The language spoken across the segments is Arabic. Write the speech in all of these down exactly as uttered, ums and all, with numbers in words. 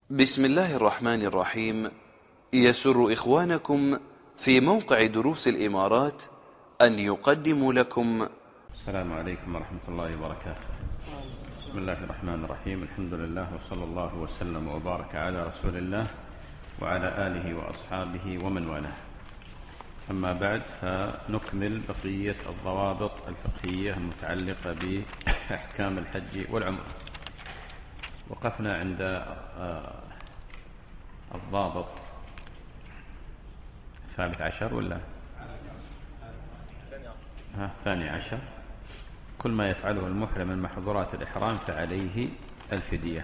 بسم الله الرحمن الرحيم. يسر إخوانكم في موقع دروس الإمارات أن يقدموا لكم. السلام عليكم ورحمة الله وبركاته. بسم الله الرحمن الرحيم. الحمد لله وصلى الله وسلم وبارك على رسول الله وعلى آله وأصحابه ومن والاه. أما بعد، فنكمل بقية الضوابط الفقهية المتعلقة بأحكام الحج والعمرة. وقفنا عند الضابط الثالث عشر ولا ها ثاني عشر. كل ما يفعله المحرم من محظورات الإحرام فعليه الفدية.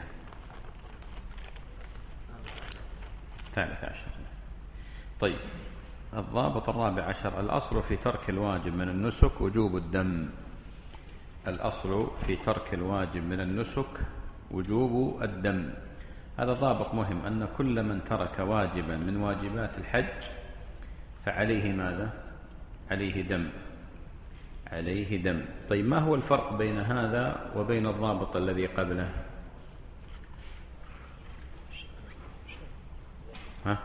ثالث عشر. طيب، الضابط الرابع عشر: الأصل في ترك الواجب من النسك وجوب الدم. الأصل في ترك الواجب من النسك وجوب الدم. هذا ضابط مهم، أن كل من ترك واجبا من واجبات الحج فعليه ماذا؟ عليه دم. عليه دم. طيب، ما هو الفرق بين هذا وبين الضابط الذي قبله؟ ها؟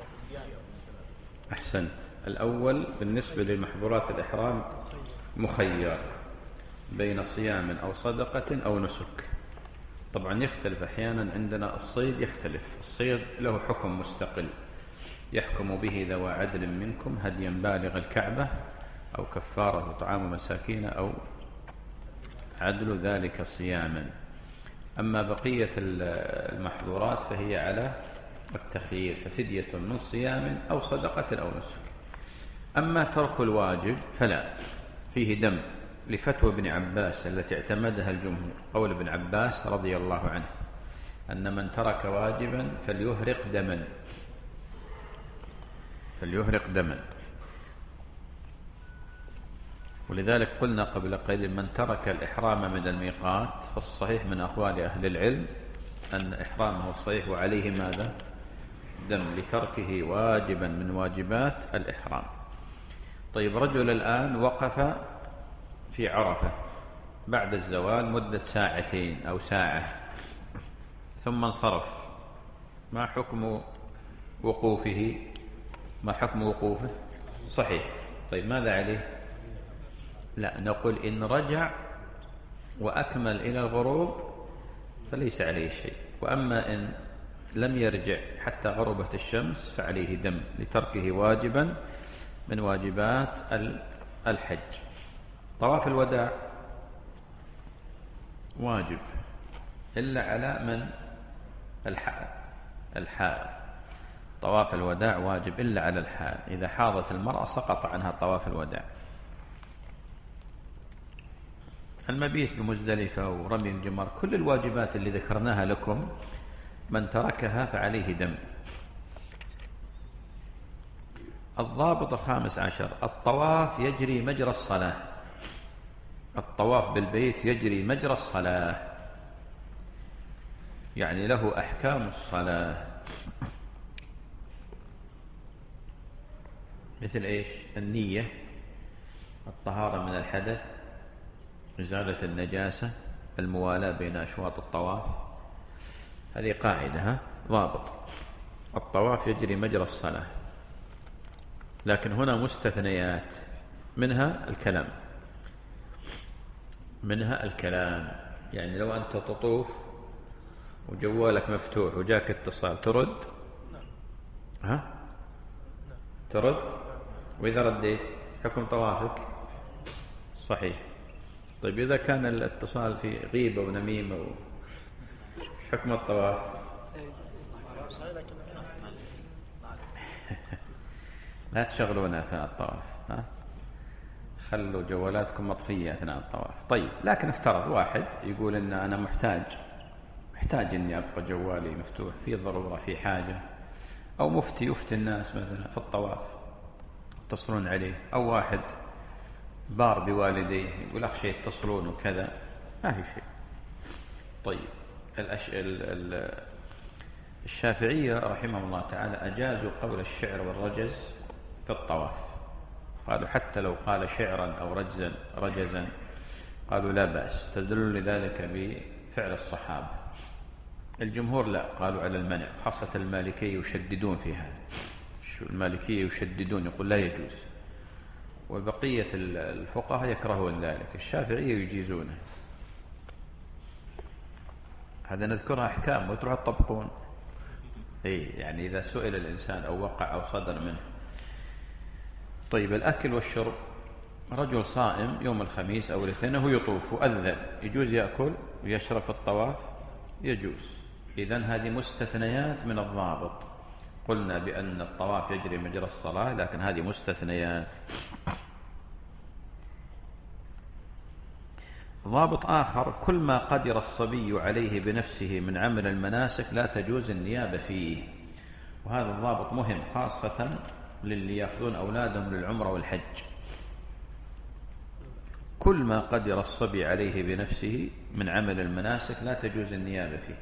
أحسنت. الأول بالنسبة لمحظورات الإحرام مخير بين صيام أو صدقة أو نسك. طبعا يختلف أحيانا، عندنا الصيد يختلف. الصيد له حكم مستقل يحكم به ذوى عدل منكم هديا بالغ الكعبة أو كفارة طعام مساكين أو عدل ذلك صياما. أما بقية المحظورات فهي على التخيير، ففدية من صيام أو صدقة أو نسك. أما ترك الواجب فلا، فيه دم، لفتوى ابن عباس التي اعتمدها الجمهور. قول ابن عباس رضي الله عنه أن من ترك واجبا فليهرق دما، فليهرق دما. ولذلك قلنا قبل قليل: من ترك الإحرام من الميقات فالصحيح من أقوال أهل العلم أن إحرامه صحيح وعليه ماذا؟ دم، لتركه واجبا من واجبات الإحرام. طيب، رجل الآن وقف في عرفة بعد الزوال مدة ساعتين أو ساعة ثم انصرف، ما حكم وقوفه؟ ما حكم وقوفه؟ صحيح. طيب، ماذا عليه؟ لا، نقول إن رجع وأكمل إلى الغروب فليس عليه شيء. وأما إن لم يرجع حتى غربت الشمس فعليه دم، لتركه واجبا من واجبات الحج. طواف الوداع واجب إلا على من؟ الحائض. الحائض طواف الوداع واجب إلا على الحائض. إذا حاضت المرأة سقط عنها طواف الوداع. المبيت بمزدلفة ورمي الجمار، كل الواجبات اللي ذكرناها لكم من تركها فعليه دم. الضابط الخامس عشر: الطواف يجري مجرى الصلاة. الطواف بالبيت يجري مجرى الصلاة، يعني له أحكام الصلاة. مثل إيش؟ النية، الطهارة من الحدث، إزالة النجاسة، الموالاة بين أشواط الطواف. هذه قاعدة، ها؟ ضابط. الطواف يجري مجرى الصلاة، لكن هنا مستثنيات، منها الكلام. منها الكلام يعني لو أنت تطوف وجوالك مفتوح وجاك اتصال ترد؟ ها؟ ترد؟ وإذا رديت حكم طوافك صحيح. طيب، إذا كان الاتصال في غيبة ونميمة حكم الطواف؟ لا تشغلون أثناء الطواف، ها؟ خلوا جوالاتكم مطفية أثناء الطواف. طيب، لكن افترض واحد يقول إن أنا محتاج محتاج إني أبقى جوالي مفتوح في ضرورة، في حاجة، أو مفتي يفتي الناس مثلا في الطواف يتصلون عليه، أو واحد بار بوالديه يقول أخشى يتصلون وكذا، ما في شيء. طيب، الأش... ال... ال... الشافعية رحمهم الله تعالى أجازوا قول الشعر والرجز في الطواف. قالوا حتى لو قال شعرا أو رجزا رجزا قالوا لا بأس، تدل لذلك بفعل الصحابة. الجمهور لا، قالوا على المنع، خاصة المالكية يشددون في هذا. المالكية يشددون، يقول لا يجوز، والبقية الفقهاء يكرهون ذلك، الشافعية يجيزونه. هذا نذكرها أحكام وتروح تطبقون. أي يعني إذا سئل الإنسان أو وقع أو صدر منه. طيب الأكل والشرب، رجل صائم يوم الخميس أو الاثنين وهو يطوف وأذن، يجوز يأكل ويشرب في الطواف؟ يجوز. إذن هذه مستثنيات من الضابط. قلنا بأن الطواف يجري مجرى الصلاة، لكن هذه مستثنيات. ضابط آخر: كل ما قدر الصبي عليه بنفسه من عمل المناسك لا تجوز النيابة فيه. وهذا الضابط مهم خاصة للي يأخذون أولادهم للعمرة والحج. كل ما قدر الصبي عليه بنفسه من عمل المناسك لا تجوز النيابة فيه.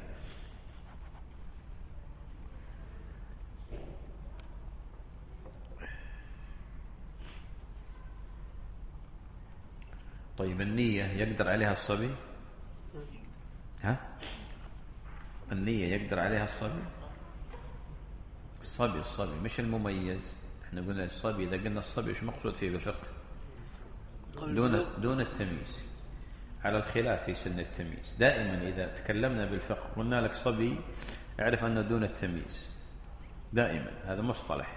طيب النية يقدر عليها الصبي؟ ها؟ النية يقدر عليها الصبي؟ الصبي الصبي مش المميز. احنا قلنا الصبي، إذا قلنا الصبي ايش مقصود فيه بالفقه؟ دون دون التمييز، على الخلاف في سن التمييز. دائما إذا تكلمنا بالفقه قلنا لك صبي، اعرف أنه دون التمييز دائما، هذا مصطلح.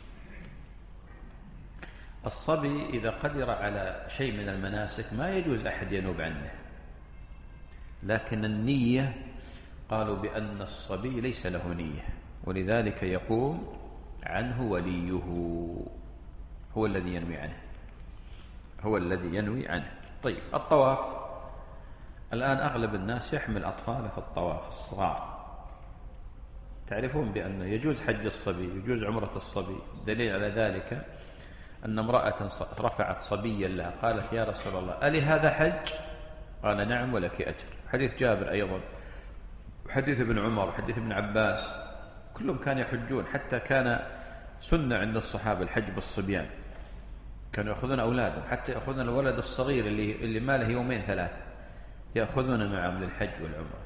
الصبي إذا قدر على شيء من المناسك ما يجوز أحد ينوب عنه، لكن النية قالوا بأن الصبي ليس له نية، ولذلك يقوم عنه وليه، هو الذي ينوي عنه، هو الذي ينوي عنه. طيب الطواف، الآن أغلب الناس يحمل أطفاله في الطواف الصغار. تعرفون بأنه يجوز حج الصبي، يجوز عمرة الصبي. دليل على ذلك أن امرأة رفعت صبيا لها، قالت: يا رسول الله ألي هذا حج؟ قال: نعم ولك أجر. حديث جابر أيضا، وحديث ابن عمر، وحديث ابن عباس، كلهم كانوا يحجون. حتى كان سنة عند الصحابة الحج بالصبيان، كانوا يأخذون أولادهم، حتى يأخذون الولد الصغير اللي, اللي ما له يومين ثلاثة، يأخذون معهم للحج والعمرة.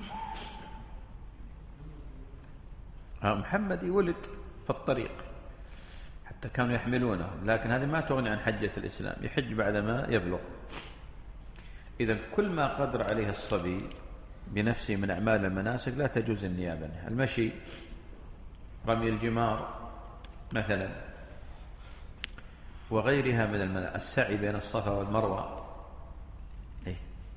محمد ولد في الطريق، حتى كانوا يحملونه، لكن هذه ما تغني عن حجة الإسلام، يحج بعدما يبلغ. إذا كل ما قدر عليه الصبي بنفسه من أعمال المناسك لا تجوز النيابة. المشي، رمي الجمار مثلا، وغيرها من المناسك، السعي بين الصفا والمروة، إيه؟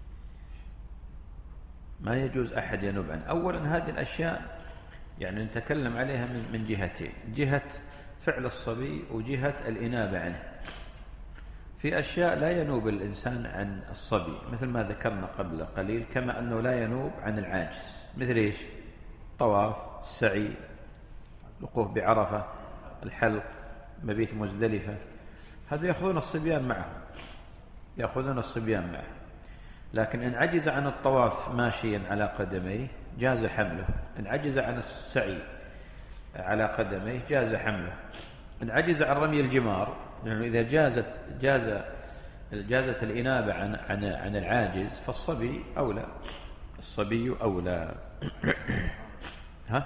ما يجوز أحد ينوب عنه. أولا هذه الأشياء يعني نتكلم عليها من جهتين: جهة فعل الصبي وجهة الإنابة عنه. في أشياء لا ينوب الإنسان عن الصبي، مثل ما ذكرنا قبل قليل، كما أنه لا ينوب عن العاجز، مثل إيش؟ طواف، السعي، الوقوف بعرفة، الحلق، مبيت مزدلفة، هذا يأخذون الصبيان معه، يأخذون الصبيان معه. لكن إن عجز عن الطواف ماشيا على قدميه جاز حمله، إن عجز عن السعي على قدميه جاز حمله، إن عجز عن رمي الجمار، لأنه إذا جازت جاز جازت الإنابة عن عن عن العاجز فالصبي أولى، الصبي أولى. ها؟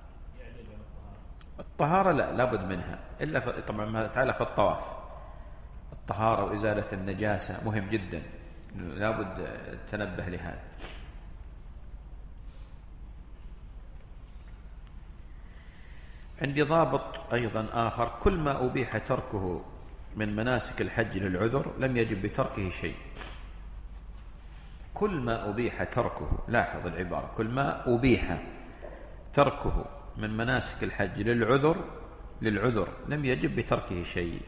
الطهارة لا لابد منها، إلا طبعا ما تعالى في الطواف، الطهارة وإزالة النجاسة مهم جدا، لابد تنبه لهذا. عندي ضابط أيضا آخر: كل ما أبيح تركه من مناسك الحج للعذر لم يجب بتركه شيء. كل ما أبيح تركه، لاحظ العبارة، كل ما أبيح تركه من مناسك الحج للعذر للعذر لم يجب بتركه شيء.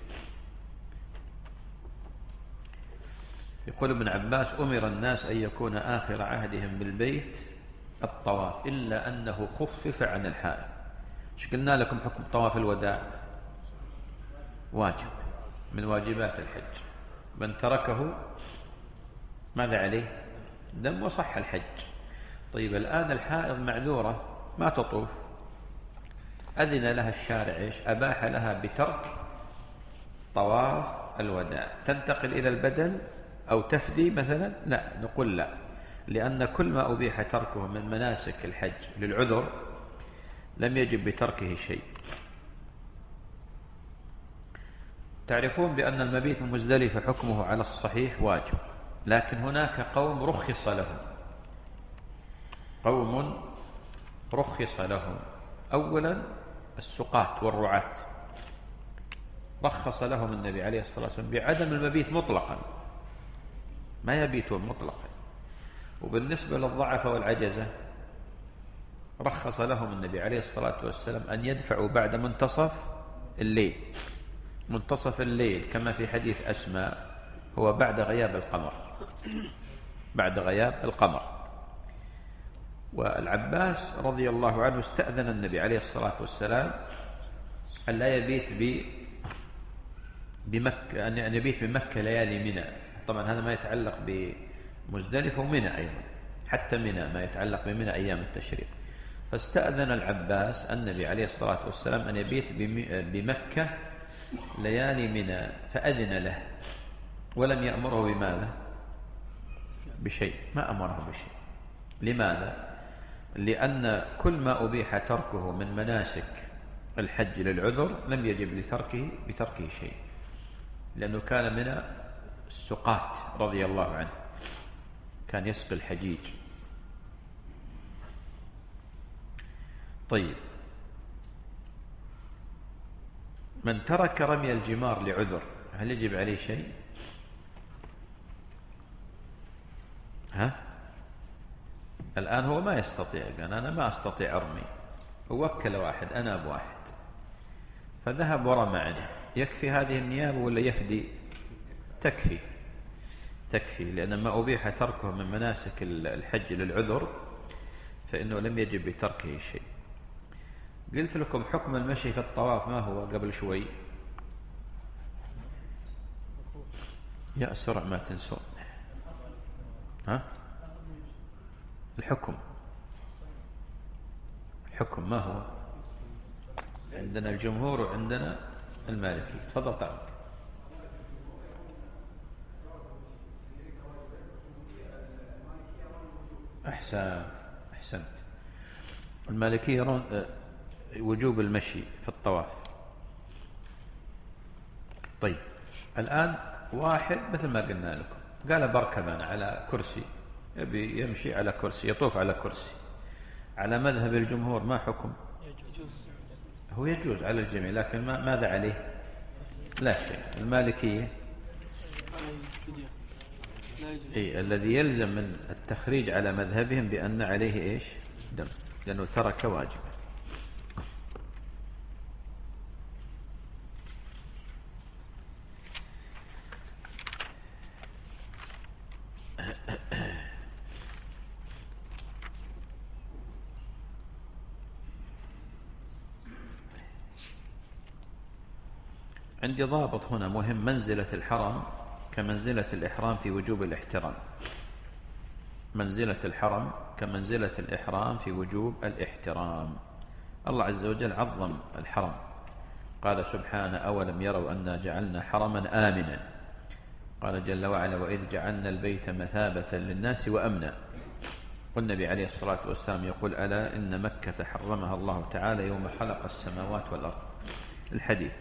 يقول ابن عباس: أمر الناس أن يكون آخر عهدهم بالبيت الطواف، إلا أنه خفف عن الحائض. ايش قلنا لكم؟ حكم طواف الوداع واجب من واجبات الحج، من تركه ماذا عليه؟ دم وصح الحج. طيب الآن الحائض معذورة ما تطوف، أذن لها الشارع إيش؟ أباح لها بترك طواف الوداع، تنتقل إلى البدل أو تفدي مثلا؟ لا، نقول لا، لأن كل ما أبيح تركه من مناسك الحج للعذر لم يجب بتركه شيء. تعرفون بأن المبيت من مزدلفة حكمه على الصحيح واجب، لكن هناك قوم رخص لهم، قوم رخص لهم. أولا السقاة والرعاة رخص لهم النبي عليه الصلاة والسلام بعدم المبيت مطلقا، ما يبيتون مطلقا. وبالنسبة للضعف والعجزة رخص لهم النبي عليه الصلاة والسلام أن يدفعوا بعد منتصف الليل. منتصف الليل كما في حديث أسماء هو بعد غياب القمر، بعد غياب القمر. والعباس رضي الله عنه استأذن النبي عليه الصلاة والسلام أن لا يبيت بمكة، أن يبيت بمكة ليالي منى. طبعا هذا ما يتعلق بمزدلفة ومنى أيضا، حتى منى ما يتعلق بمنى أيام التشريق. فاستأذن العباس النبي عليه الصلاة والسلام أن يبيت بمكة ليالي منى، فأذن له ولم يأمره بماذا؟ بشيء، ما أمره بشيء. لماذا؟ لأن كل ما أبيح تركه من مناسك الحج للعذر لم يجب لتركه بتركه شيء، لأنه كان من السقاة رضي الله عنه، كان يسقي الحجيج. طيب، من ترك رمي الجمار لعذر هل يجب عليه شيء؟ ها؟ الآن هو ما يستطيع، قال أنا ما أستطيع أرمي، ووكل واحد أنا بواحد فذهب ورمى عنه، يكفي هذه النيابة ولا يفدي؟ تكفي، تكفي، لأن ما أبيح تركه من مناسك الحج للعذر فإنه لم يجب بتركه شيء. قلت لكم حكم المشي في الطواف ما هو قبل شوي؟ يا أسرع ما تنسون. ها؟ الحكم، الحكم ما هو؟ عندنا الجمهور وعندنا المالكي. تفضل تعال. أحسنت أحسنت. المالكي يرون وجوب المشي في الطواف. طيب، الآن واحد مثل ما قلنا لكم قال بركب أنا على كرسي، يبي يمشي على كرسي، يطوف على كرسي. على مذهب الجمهور ما حكم؟ هو يجوز على الجميع، لكن ما ماذا عليه؟ لا شيء. المالكية إيه الذي يلزم من التخريج على مذهبهم بأن عليه إيش؟ دم، لأنه ترك واجبا. عندي ضابط هنا مهم: منزلة الحرم كمنزلة الإحرام في وجوب الاحترام. منزلة الحرم كمنزلة الإحرام في وجوب الاحترام. الله عز وجل عظم الحرم، قال سبحانه: أولم يروا أنا جعلنا حرما آمنا. قال جل وعلا: وإذ جعلنا البيت مثابة للناس وأمنا. والنبي عليه الصلاة والسلام يقول: ألا إن مكة حرمها الله تعالى يوم خلق السماوات والأرض. الحديث.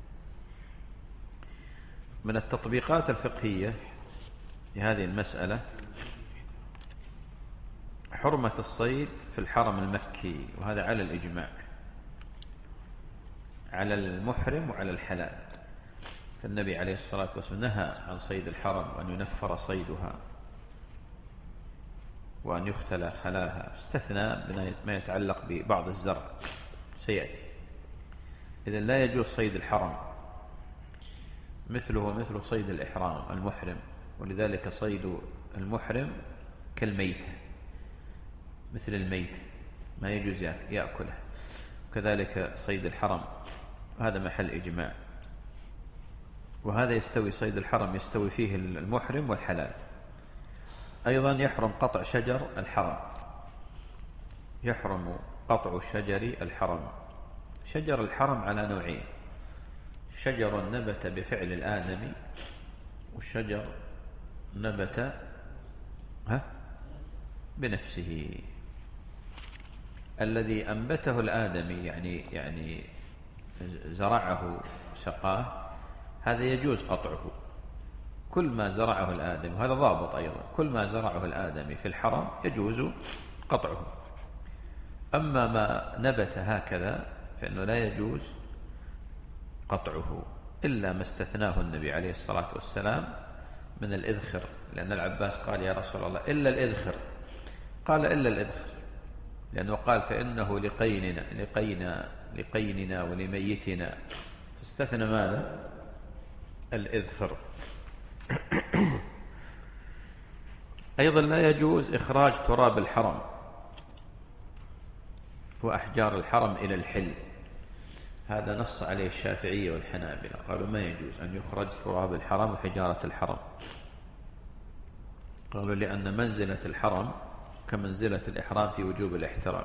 من التطبيقات الفقهية لهذه المسألة حرمة الصيد في الحرم المكي، وهذا على الإجماع، على المحرم وعلى الحلال. فالنبي عليه الصلاة والسلام نهى عن صيد الحرم وأن ينفر صيدها وأن يختلى خلاها، استثنى ما يتعلق ببعض الزرع سيأتي. إذن لا يجوز صيد الحرم، مثله مثل صيد الإحرام المحرم، ولذلك صيد المحرم كالميتة، مثل الميت ما يجوز يأكله. وكذلك صيد الحرم هذا محل إجماع، وهذا يستوي صيد الحرم يستوي فيه المحرم والحلال. أيضا يحرم قطع شجر الحرم، يحرم قطع شجر الحرم. شجر الحرم على نوعين: شجر نبت بفعل الآدمي، والشجر نبت ها بنفسه. الذي أنبته الآدمي يعني يعني زرعه سقاه، هذا يجوز قطعه. كل ما زرعه الآدمي، وهذا ضابط أيضا، كل ما زرعه الآدمي في الحرم يجوز قطعه. أما ما نبت هكذا فإنه لا يجوز قطعه، إلا ما استثناه النبي عليه الصلاة والسلام من الإذخر، لأن العباس قال يا رسول الله إلا الإذخر، قال إلا الإذخر، لأنه قال فإنه لقيننا لقينا لقيننا ولميتنا، فاستثنى ماذا؟ الإذخر. أيضا لا يجوز إخراج تراب الحرم وأحجار الحرم إلى الحل، هذا نص عليه الشافعية والحنابلة، قالوا ما يجوز أن يخرج تراب الحرم وحجارة الحرم، قالوا لأن منزلة الحرم كمنزلة الإحرام في وجوب الاحترام.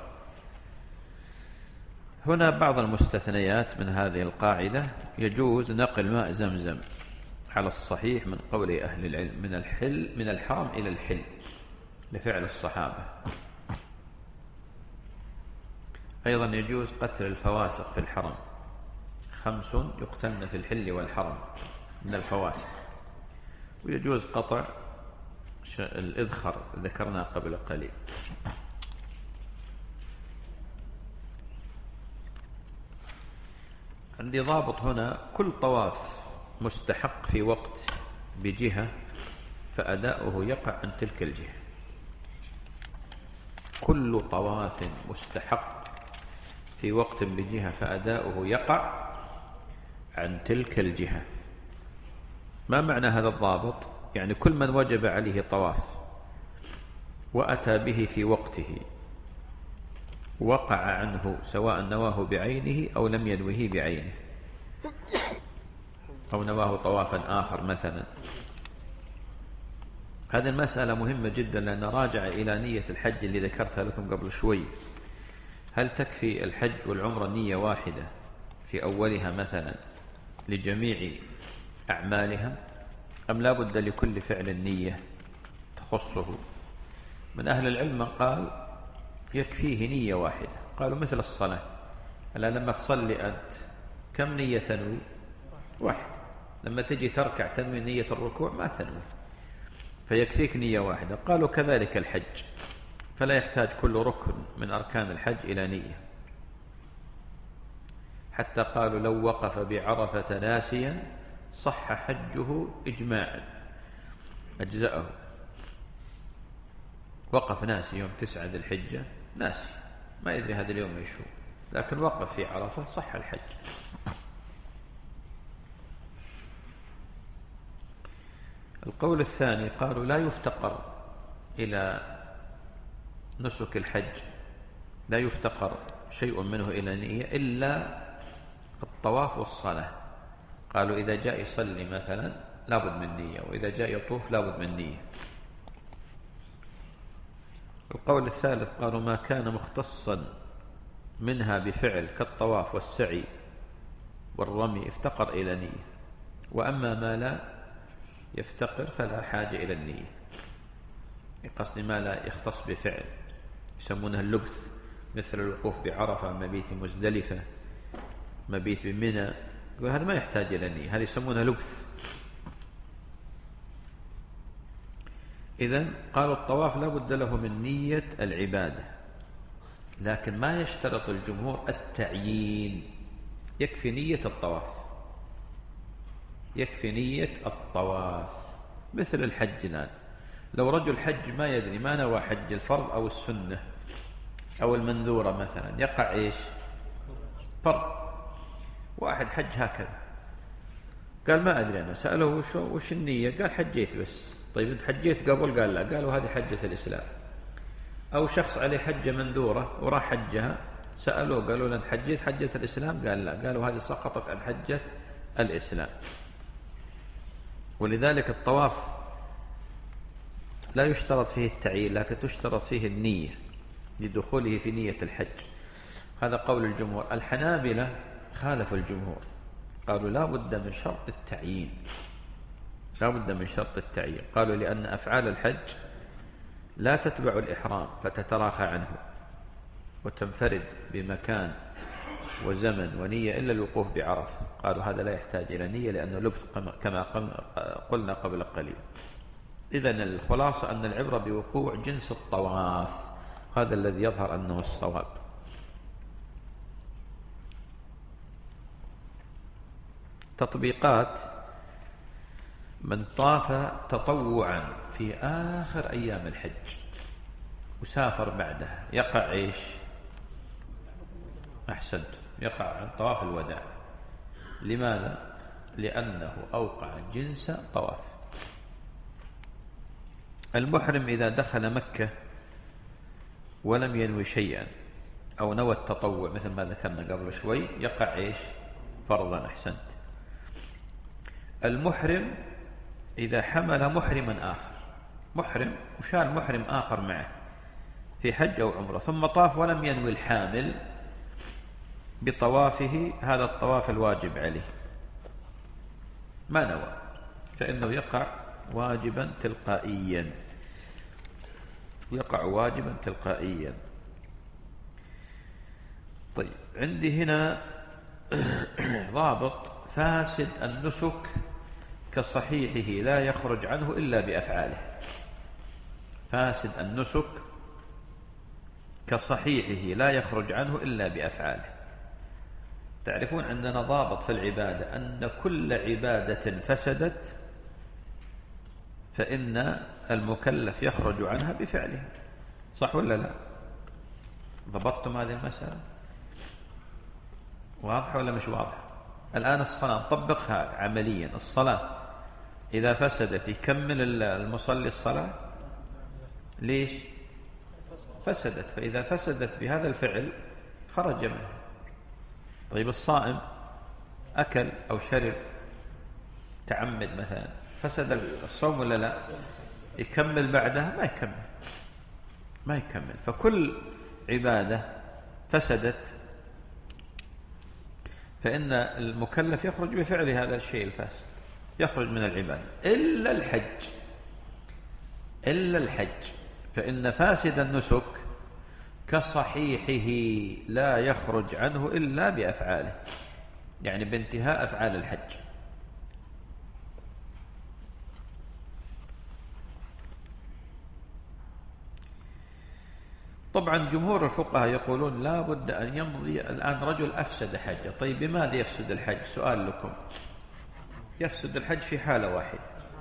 هنا بعض المستثنيات من هذه القاعدة: يجوز نقل ماء زمزم على الصحيح من قول أهل العلم من الحل من الحرم إلى الحل لفعل الصحابة. أيضا يجوز قتل الفواسق في الحرم، خمس يقتلن في الحل والحرم من الفواسق. ويجوز قطع الإذخر ذكرنا قبل قليل. عندي ضابط هنا: كل طواف مستحق في وقت بجهة فأداؤه يقع عن تلك الجهة. كل طواف مستحق في وقت بجهة فأداؤه يقع عن تلك الجهة. ما معنى هذا الضابط؟ يعني كل من وجب عليه طواف وأتى به في وقته وقع عنه، سواء نواه بعينه أو لم ينوه بعينه، أو نواه طوافا آخر مثلا. هذه المسألة مهمة جدا، لأن راجع إلى نية الحج اللي ذكرتها لكم قبل شوي. هل تكفي الحج والعمرة نية واحدة في أولها مثلا لجميع أعمالها، أم لا بد لكل فعل نية تخصه؟ من أهل العلم من قال يكفيه نية واحدة، قالوا مثل الصلاة، ألا لما تصلي أنت كم نية تنوي؟ واحد. لما تجي تركع تنوي نية الركوع؟ ما تنوي، فيكفيك نية واحدة. قالوا كذلك الحج، فلا يحتاج كل ركن من أركان الحج إلى نية، حتى قالوا لو وقف بعرفة ناسيا صح حجه إجماعا، أجزأه. وقف ناسي يوم تسعة ذي الحجة، ناسي ما يدري هذا اليوم ايش هو، لكن وقف في عرفة صح الحج. القول الثاني قالوا لا يفتقر إلى نسك الحج، لا يفتقر شيء منه إلى نية إلا الطواف والصلاة. قالوا إذا جاء يصلي مثلا لابد من نية، وإذا جاء يطوف لابد من نية. القول الثالث قالوا ما كان مختصا منها بفعل كالطواف والسعي والرمي افتقر إلى نية، وأما ما لا يفتقر فلا حاجة إلى النية. قصد ما لا يختص بفعل يسمونها اللبث، مثل الوقوف بعرفة، مبيت مزدلفة، مبيت بمنى، يقول هذا ما يحتاج إلى النية، هذا يسمونها لبث. إذن قالوا الطواف لا بد له من نية العبادة، لكن ما يشترط الجمهور التعيين، يكفي نية الطواف، يكفي نية الطواف. مثل الحج الآن، لو رجل حج ما يدري، ما نوى حج الفرض أو السنة أو المنذورة مثلا، يقع إيش؟ فرض. واحد حج هكذا قال ما أدري أنا، سأله وش, وش النية؟ قال حجيت بس. طيب أنت حجيت قبل؟ قال لا. قالوا هذه حجة الإسلام. أو شخص عليه حجة منذورة وراح حجها، سألوه قالوا له أنت حجيت حجة الإسلام؟ قال لا. قالوا هذه سقطت عن حجة الإسلام. ولذلك الطواف لا يشترط فيه التعيين، لكن تشترط فيه النية لدخوله في نية الحج. هذا قول الجمهور. الحنابلة خالفوا الجمهور، قالوا لا بد من شرط التعيين، لا بد من شرط التعيين. قالوا لأن أفعال الحج لا تتبع الإحرام فتتراخى عنه وتنفرد بمكان وزمن ونية إلا الوقوف بعرفة، قالوا هذا لا يحتاج إلى نية لأنه لبث كما قلنا قبل قليل. إذن الخلاصة أن العبرة بوقوع جنس الطواف، هذا الذي يظهر أنه الصواب. تطبيقات: من طاف تطوعا في آخر أيام الحج وسافر بعدها يقع إيش؟ أحسنت، يقع عن طواف الوداع. لماذا؟ لأنه أوقع جنس طواف. المحرم إذا دخل مكة ولم ينوي شيئا أو نوى التطوع مثل ما ذكرنا قبل شوي يقع إيش؟ فرضا. أحسنت. المحرم إذا حمل محرما آخر، محرم وشال محرم آخر معه في حج أو عمره ثم طاف ولم ينوي الحامل بطوافه هذا الطواف الواجب عليه، ما نوى، فإنه يقع واجبا تلقائيا، يقع واجبا تلقائيا. طيب عندي هنا ضابط: فاسد النسك كصحيحه لا يخرج عنه إلا بأفعاله. فاسد النسك كصحيحه لا يخرج عنه إلا بأفعاله. تعرفون عندنا ضابط في العبادة أن كل عبادة فسدت فإن المكلف يخرج عنها بفعله، صح ولا لا؟ ضبطتم هذه المسألة؟ واضحة ولا مش واضحة؟ الآن الصلاة نطبقها عمليا. الصلاة إذا فسدت يكمل المصلي الصلاة؟ ليش؟ فسدت، فإذا فسدت بهذا الفعل خرج منها. طيب الصائم أكل أو شرب تعمد مثلا، فسد الصوم ولا لا؟ يكمل بعدها؟ ما يكمل، ما يكمل. فكل عبادة فسدت فإن المكلف يخرج بفعل هذا الشيء الفاسد، يخرج من العبادة إلا الحج. إلا الحج فإن فاسد النسك كصحيحه لا يخرج عنه إلا بأفعاله، يعني بانتهاء أفعال الحج. طبعا جمهور الفقهاء يقولون لا بد أن يمضي. الآن رجل أفسد حجه، طيب بماذا يفسد الحج؟ سؤال لكم. يفسد الحج في حالة واحدة،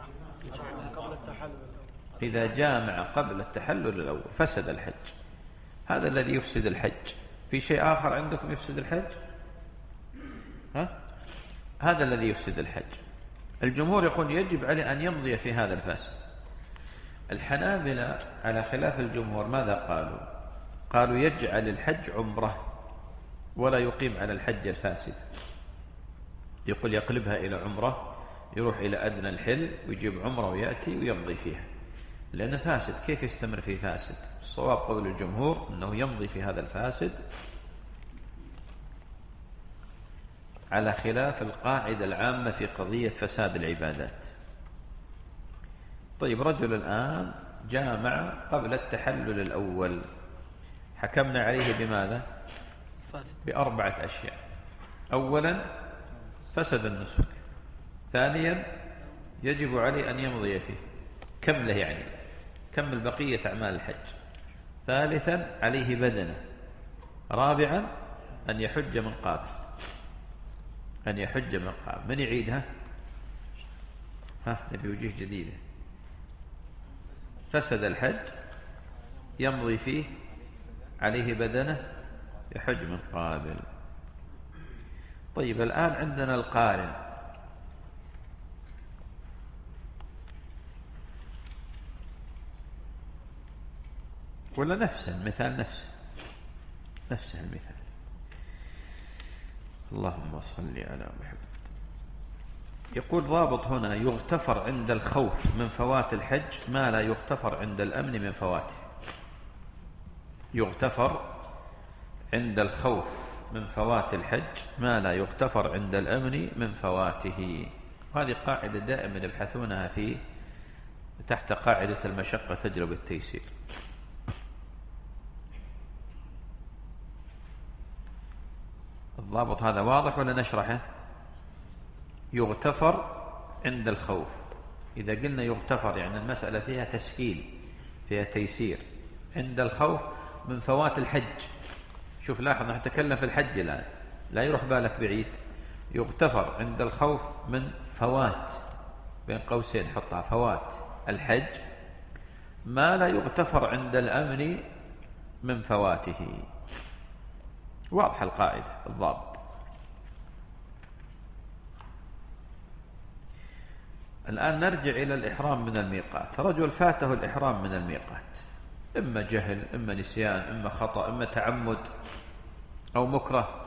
إذا جامع قبل التحلل الأول فسد الحج، هذا الذي يفسد الحج. في شيء آخر عندكم يفسد الحج؟ ها؟ هذا الذي يفسد الحج. الجمهور يقول يجب عليه أن يمضي في هذا الفاسد. الحنابلة على خلاف الجمهور ماذا قالوا؟ قالوا يجعل الحج عمره ولا يقيم على الحج الفاسد، يقول يقلبها إلى عمره، يروح إلى أدنى الحل ويجيب عمره ويأتي ويمضي فيها، لأنه فاسد. كيف يستمر في فاسد؟ الصواب قول الجمهور أنه يمضي في هذا الفاسد على خلاف القاعدة العامة في قضية فساد العبادات. طيب رجل الآن جامع قبل التحلل الأول، حكمنا عليه بماذا؟ بأربعة أشياء. أولا فسد النسك، ثانيا يجب عليه أن يمضي فيه كمله، يعني كمل بقية أعمال الحج، ثالثا عليه بدنة، رابعا أن يحج من قابل، أن يحج من قابل. من يعيدها؟ ها نبي وجيه جديدة. فسد الحج، يمضي فيه، عليه بدنة، يحج من قابل. طيب الآن عندنا القارن. ولا نفسه المثال، نفسه نفسه المثال. اللهم صل على محمد. يقول ضابط هنا: يغتفر عند الخوف من فوات الحج ما لا يغتفر عند الأمن من فواته. يغتفر عند الخوف من فوات الحج ما لا يغتفر عند الأمن من فواته. وهذه قاعدة دائما يبحثونها في تحت قاعدة المشقة تجلب التيسير. الضابط هذا واضح ولا نشرحه؟ يغتفر عند الخوف. إذا قلنا يغتفر يعني المسألة فيها تسهيل، فيها تيسير. عند الخوف من فوات الحج. شوف لاحظ نحن نتكلم في الحج الآن، لا يروح بالك بعيد. يغتفر عند الخوف من فوات، بين قوسين حطها، فوات الحج، ما لا يغتفر عند الأمن من فواته. واضح القاعدة الضابط. الآن نرجع إلى الإحرام من الميقات. رجل فاته الإحرام من الميقات، إما جهل، إما نسيان، إما خطأ، إما تعمد أو مكره.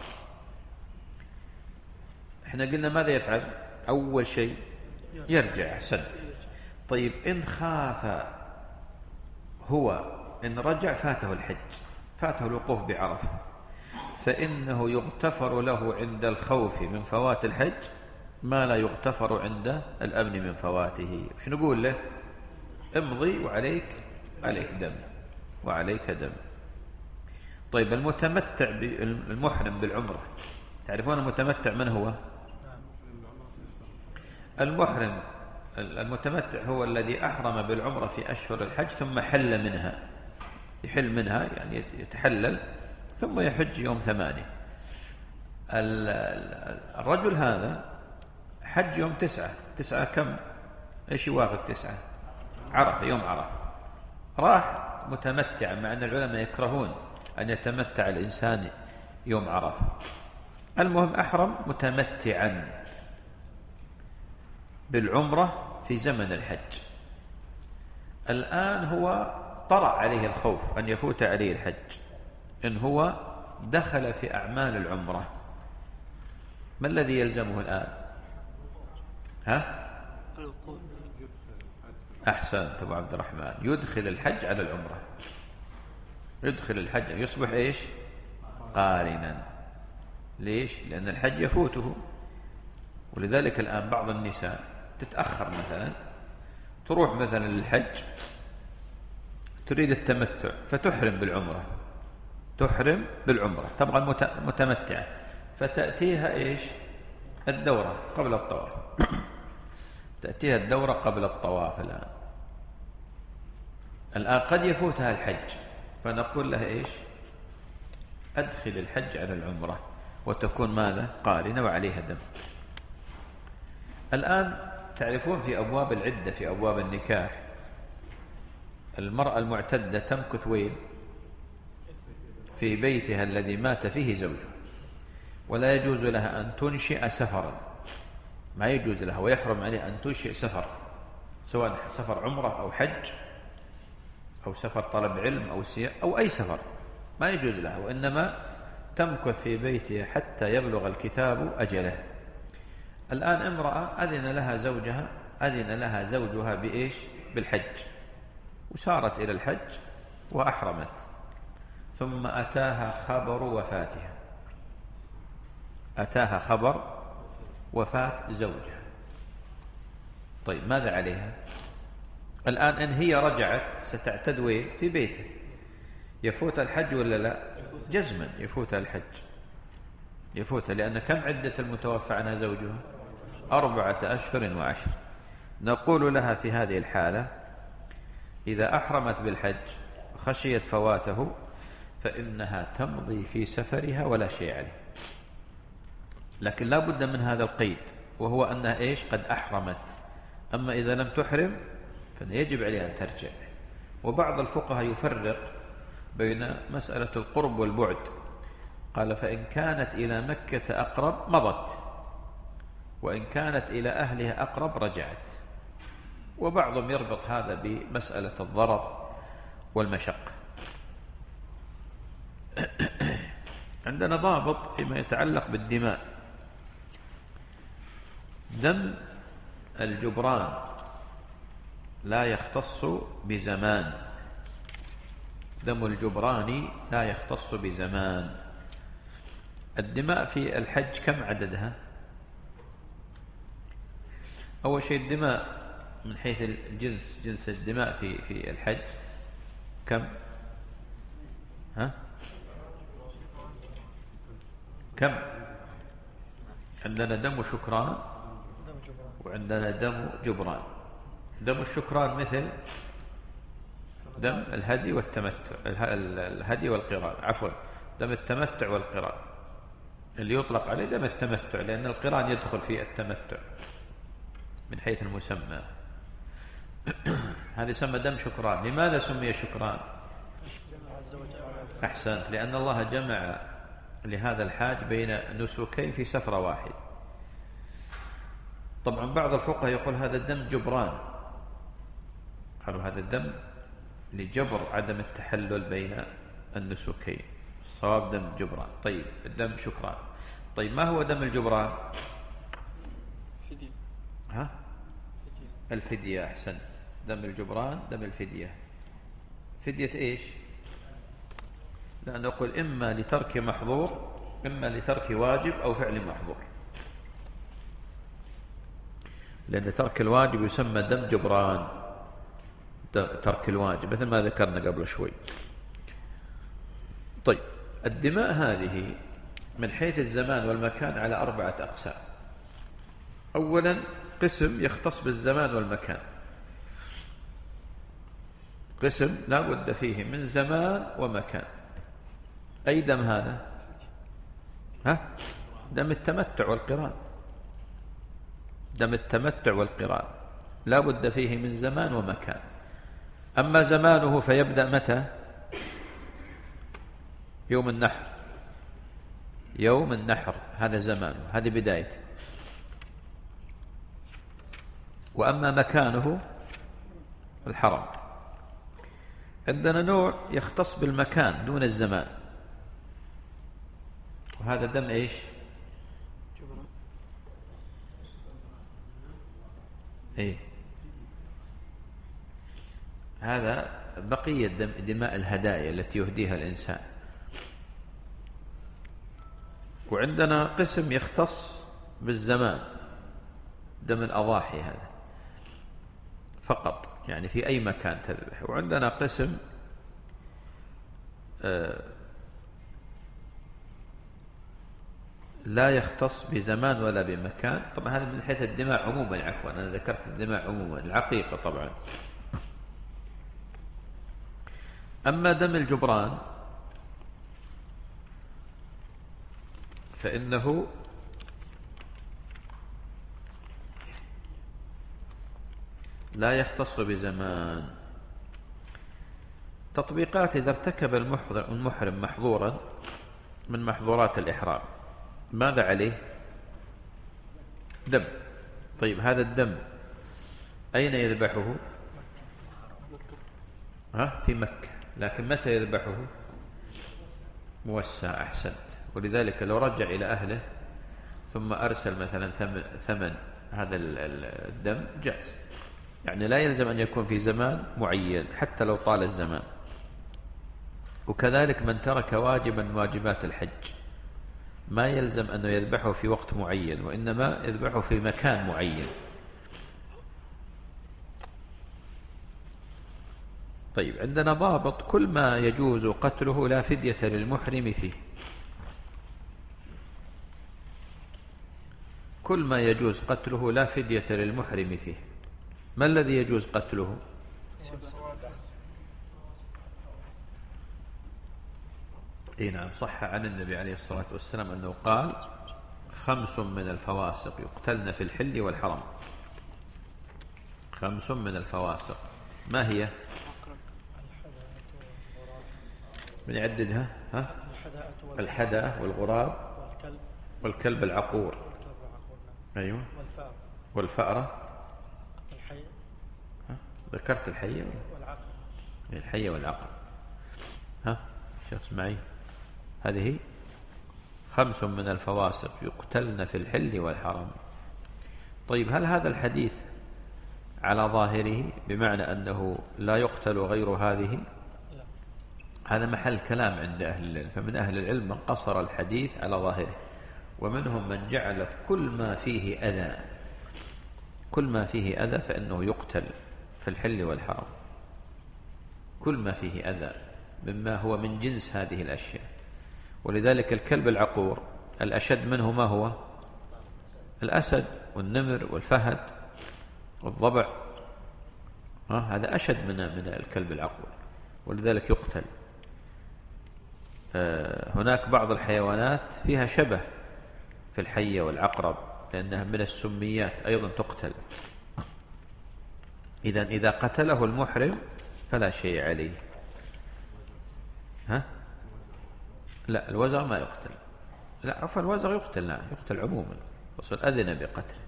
إحنا قلنا ماذا يفعل؟ أول شيء يرجع. أحسنت. طيب إن خاف هو، إن رجع فاته الحج، فاته الوقوف بعرفة، فإنه يغتفر له عند الخوف من فوات الحج ما لا يغتفر عند الأمن من فواته. وش نقول له؟ امضي وعليك عليك دم، وعليك دم. طيب المتمتع المحرم بالعمرة، تعرفون المتمتع من هو؟ المحرم المتمتع هو الذي أحرم بالعمرة في أشهر الحج ثم حل منها، يحل منها يعني يتحلل ثم يحج يوم ثمانية. الرجل هذا حج يوم تسعة. تسعة كم؟ إيش يوافق تسعة؟ عرفة، يوم عرفة. راح متمتعا، مع أن العلماء يكرهون أن يتمتع الإنسان يوم عرفة. المهم أحرم متمتعا بالعمرة في زمن الحج. الآن هو طرأ عليه الخوف أن يفوت عليه الحج، إن هو دخل في أعمال العمرة. ما الذي يلزمه الآن؟ ها؟ أحسنت أبو عبد الرحمن. يدخل الحج على العمرة، يدخل الحج، يصبح إيش؟ قارنا. ليش؟ لأن الحج يفوته. ولذلك الآن بعض النساء تتأخر، مثلا تروح مثلا للحج تريد التمتع فتحرم بالعمرة، تحرم بالعمرة، تبغى المتمتعة، فتأتيها إيش؟ الدورة قبل الطواف. تأتيها الدورة قبل الطواف. الآن الآن قد يفوتها الحج، فنقول لها إيش؟ أدخل الحج على العمرة، وتكون ماذا؟ قارنة وعليها دم. الآن تعرفون في أبواب العدة، في أبواب النكاح، المرأة المعتدة تمكث وين؟ في بيتها الذي مات فيه زوجها، ولا يجوز لها أن تنشئ سفرا، ما يجوز لها، ويحرم عليها أن تنشئ سفر، سواء سفر عمرة أو حج أو سفر طلب علم أو سياحة أو أي سفر، ما يجوز لها، وإنما تمكث في بيتها حتى يبلغ الكتاب أجله. الآن امرأة أذن لها زوجها، أذن لها زوجها بإيش؟ بالحج، وسارت إلى الحج وأحرمت، ثم أتاها خبر وفاتها، أتاها خبر وفاة زوجها. طيب ماذا عليها؟ الآن إن هي رجعت ستعتد وين؟ في بيتها. يفوت الحج ولا لا؟ جزما يفوت الحج، يفوت، لأن كم عدة المتوفى عنها زوجها؟ أربعة أشهر وعشر. نقول لها في هذه الحالة إذا أحرمت بالحج خشيت فواته فإنها تمضي في سفرها ولا شيء عليه، لكن لا بد من هذا القيد، وهو أنها إيش؟ قد أحرمت. أما إذا لم تحرم فيجب عليها أن ترجع. وبعض الفقهاء يفرق بين مسألة القرب والبعد، قال فإن كانت إلى مكة أقرب مضت، وإن كانت إلى أهلها أقرب رجعت. وبعضهم يربط هذا بمسألة الضرر والمشقة. عندنا ضابط فيما يتعلق بالدماء. دم الجبران لا يختص بزمان، دم الجبران لا يختص بزمان. الدماء في الحج كم عددها؟ أول شيء الدماء من حيث الجنس، جنس الدماء في في الحج كم؟ ها؟ كم؟ عندنا دم شكران وعندنا دم جبران. دم الشكران مثل دم الهدي والتمتع، الهدي والقران، عفوا دم التمتع والقران، اللي يطلق عليه دم التمتع لأن القران يدخل في التمتع من حيث المسمى. هذا يسمى دم شكران. لماذا سمي شكران؟ أحسنت، لأن الله جمع لهذا الحاج بين نسكين في سفرة واحد. طبعا بعض الفقهاء يقول هذا الدم جبران، قالوا هذا الدم لجبر عدم التحلل بين النسكين، الصواب دم جبران. طيب الدم شكران. طيب ما هو دم الجبران؟ فدية. ها؟ الفدية. أحسنت، دم الجبران دم الفدية. فدية إيش؟ لأن نقول إما لترك محظور إما لترك واجب أو فعل محظور، لأن ترك الواجب يسمى دم جبران، ترك الواجب مثل ما ذكرنا قبل شوي. طيب الدماء هذه من حيث الزمان والمكان على أربعة أقسام. أولا قسم يختص بالزمان والمكان، قسم لا بد فيه من زمان ومكان. أي دم هذا؟ ها؟ دم التمتع والقران. دم التمتع والقران لا بد فيه من زمان ومكان. أما زمانه فيبدأ متى؟ يوم النحر، يوم النحر هذا زمانه، هذه بدايته. وأما مكانه الحرم. عندنا نوع يختص بالمكان دون الزمان، وهذا دم إيش؟ إيه؟ هذا بقية دم دماء الهدايا التي يهديها الإنسان. وعندنا قسم يختص بالزمان، دم الأضاحي هذا فقط، يعني في أي مكان تذبح. وعندنا قسم آه لا يختص بزمان ولا بمكان. طبعا هذا من حيث الدماء عموما، عفوا أنا ذكرت الدماء عموما، العقيقة طبعا. أما دم الجبران فإنه لا يختص بزمان. تطبيقات: إذا ارتكب المحرم محظورا من محظورات الإحرام ماذا عليه؟ دم. طيب هذا الدم أين يذبحه؟ ها؟ في مكة. لكن متى يذبحه؟ موسع. أحسنت. ولذلك لو رجع إلى أهله ثم أرسل مثلا ثمن هذا الدم جاز، يعني لا يلزم أن يكون في زمان معين حتى لو طال الزمان. وكذلك من ترك واجبا من واجبات الحج ما يلزم أنه يذبحه في وقت معين، وإنما يذبحه في مكان معين. طيب عندنا ضابط: كل ما يجوز قتله لا فدية للمحرم فيه. كل ما يجوز قتله لا فدية للمحرم فيه. ما الذي يجوز قتله؟ اي نعم، صح عن النبي عليه الصلاة والسلام أنه قال: خمس من الفواسق يقتلن في الحل والحرم. خمس من الفواسق ما هي؟ من يعددها؟ ها؟ الحدأة والغراب والكلب العقور. أيوة. والفأرة. ذكرت الحية والعقل. الحية والعقل. ها شخص معي؟ هذه خمس من الفواسق يقتلن في الحل والحرم. طيب هل هذا الحديث على ظاهره بمعنى أنه لا يقتل غير هذه؟ هذا محل كلام عند أهل العلم. فمن أهل العلم من قصر الحديث على ظاهره، ومنهم من جعل كل ما فيه أذى كل ما فيه أذى فإنه يقتل في الحل والحرم، كل ما فيه أذى مما هو من جنس هذه الأشياء. ولذلك الكلب العقور الأشد منه ما هو؟ الأسد والنمر والفهد والضبع، هذا أشد من من الكلب العقور، ولذلك يقتل. هناك بعض الحيوانات فيها شبه في الحية والعقرب لأنها من السميات أيضا تقتل. إذن إذا قتله المحرم فلا شيء عليه. ها؟ لا، الوزغ ما يقتل. لا عفوا، الوزغ يقتل، لا يقتل عموما، الرسول أذن بقتله.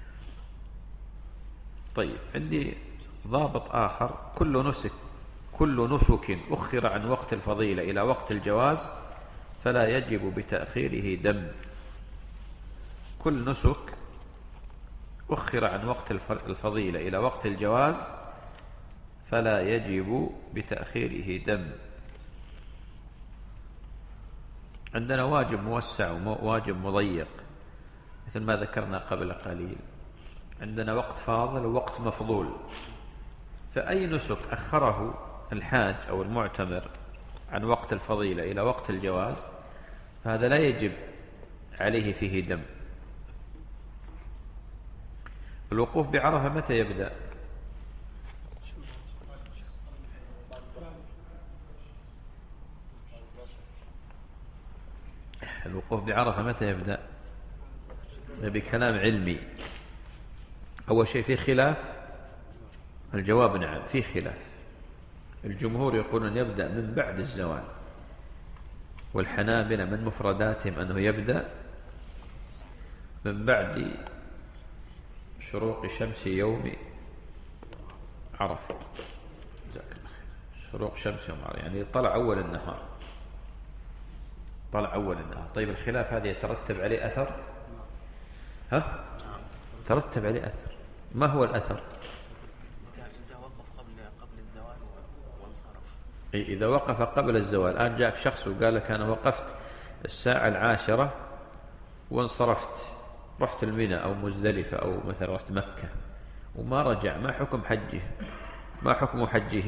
طيب عندي ضابط آخر: كل نسك كل نسك أخر عن وقت الفضيلة إلى وقت الجواز فلا يجب بتأخيره دم. كل نسك أخر عن وقت الفضيلة إلى وقت الجواز فلا يجب بتأخيره دم. عندنا واجب موسع وواجب مضيق مثل ما ذكرنا قبل قليل. عندنا وقت فاضل ووقت مفضول، فأي نسك أخره الحاج أو المعتمر عن وقت الفضيلة إلى وقت الجواز فهذا لا يجب عليه فيه دم. الوقوف بعرفة متى يبدأ؟ الوقوف بعرفة متى يبدأ؟ بكلام علمي. أول شيء في خلاف، الجواب نعم في خلاف. الجمهور يقولون يبدأ من بعد الزوال، والحنابلة من مفرداتهم أنه يبدأ من بعد شروق شمس يوم عرفة. جزاك الله خير. شروق شمس يوم عرفة يعني طلع أول النهار، طلع أول النهار. طيب الخلاف هذا يترتب عليه أثر؟ ها؟ ترتب عليه أثر. ما هو الأثر؟ إذا وقف قبل قبل الزوال وانصرف. أي إذا وقف قبل الزوال. الآن جاءك شخص وقال لك أنا وقفت الساعة العاشرة وانصرفت، رحت الميناء أو مزدلفة أو مثلا رحت مكة وما رجع، ما حكم حجه؟ ما حكم حجه؟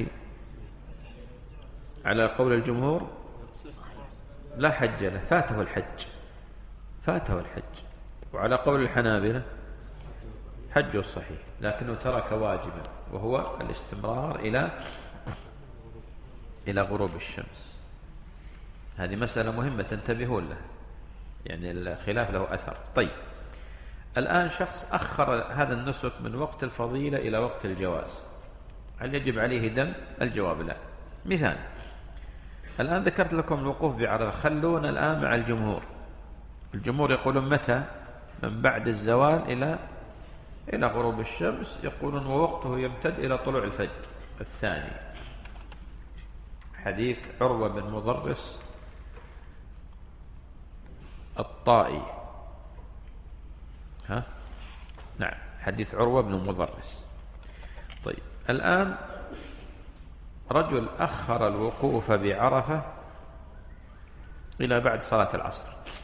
على قول الجمهور لا حج له، فاته الحج، فاته الحج. وعلى قول الحنابلة حجه الصحيح، لكنه ترك واجبا وهو الاستمرار إلى إلى غروب الشمس. هذه مسألة مهمة تنتبهون لها، يعني الخلاف له أثر. طيب الآن شخص أخر هذا النسك من وقت الفضيلة إلى وقت الجواز، هل يجب عليه دم؟ الجواب لا. مثال: الآن ذكرت لكم الوقوف بعرفة، خلونا الآن مع الجمهور. الجمهور يقولون متى؟ من بعد الزوال إلى إلى غروب الشمس، يقولون ووقته يمتد إلى طلوع الفجر الثاني. حديث عروة بن مضرس الطائي. ها؟ نعم، حديث عروة بن مضرس. طيب الآن رجل أخر الوقوف بعرفة إلى بعد صلاة العصر،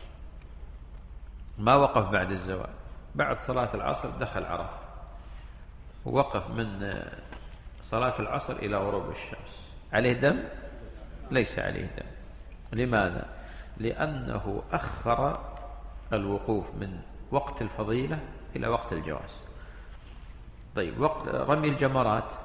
ما وقف بعد الزوال، بعد صلاة العصر دخل عرفة ووقف من صلاة العصر إلى غروب الشمس، عليه دم؟ ليس عليه دم. لماذا؟ لأنه أخر الوقوف من وقت الفضيلة إلى وقت الجواز. طيب وقت رمي الجمرات،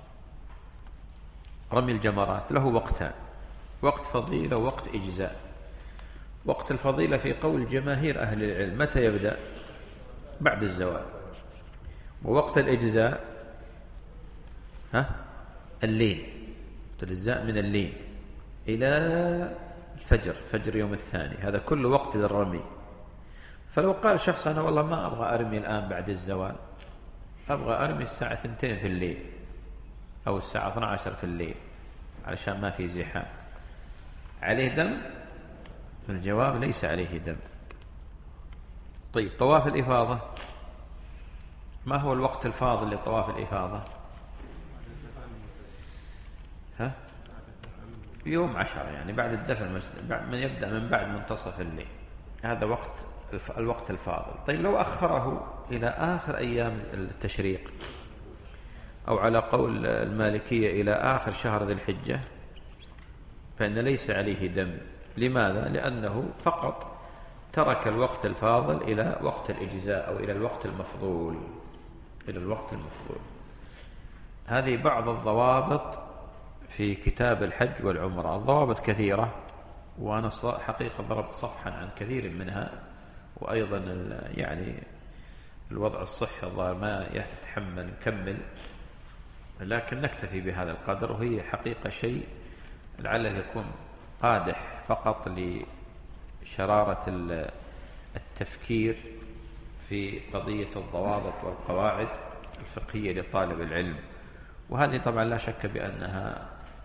رمي الجمرات له وقتان: وقت فضيلة ووقت إجزاء. وقت الفضيلة في قول جماهير أهل العلم متى يبدأ؟ بعد الزوال. ووقت الإجزاء ها؟ الليل، الإجزاء من الليل إلى الفجر، فجر يوم الثاني، هذا كل وقت للرمي. فلو قال شخص أنا والله ما أبغى أرمي الآن بعد الزوال، أبغى أرمي الساعة اثنتين في الليل أو الساعة اثنتي عشرة في الليل علشان ما في زحام، عليه دم؟ الجواب ليس عليه دم. طيب طواف الإفاضة، ما هو الوقت الفاضل لطواف الإفاضة؟ ها؟ يوم عشرة، يعني بعد الدفن، بعد من يبدأ من بعد منتصف الليل، هذا وقت الوقت الفاضل. طيب لو أخره إلى آخر أيام التشريق، أو على قول المالكية إلى آخر شهر ذي الحجة، فإن ليس عليه دم. لماذا؟ لأنه فقط ترك الوقت الفاضل إلى وقت الإجزاء أو إلى الوقت المفضول، إلى الوقت المفضول. هذه بعض الضوابط في كتاب الحج والعمرة. الضوابط كثيرة، وأنا حقيقة ضربت صفحا عن كثير منها، وأيضا يعني الوضع الصحي الظاهر ما يتحمل نكمل، لكن نكتفي بهذا القدر. وهي حقيقة شيء لعله يكون قادح فقط لشرارة التفكير في قضية الضوابط والقواعد الفقهية لطالب العلم. وهذه طبعا لا شك بأنها